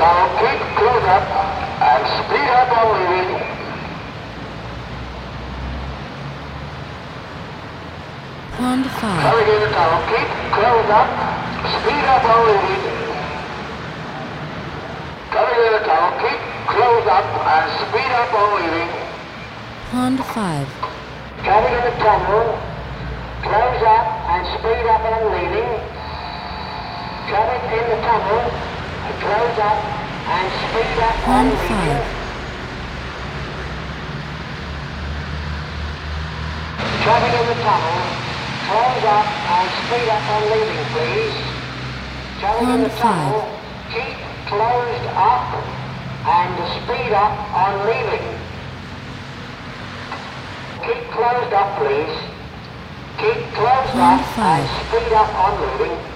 tunnel, keep close up and speed up on leaving. Pond 5. Coming in the tunnel, keep close up, speed up on leaving. Coming in the tunnel, keep close up and speed up on leaving. Pond 5. Coming in the tunnel, close up and speed up on leaving. Coming in the tunnel, close up and speed up on Pond leaving. 5. Coming in the tunnel, close up and speed up on leaving, please. Coming in the Pond 5. tunnel, keep closed up and speed up on leaving. Keep closed up, please. Keep closed Pond up 5. and speed up on leaving.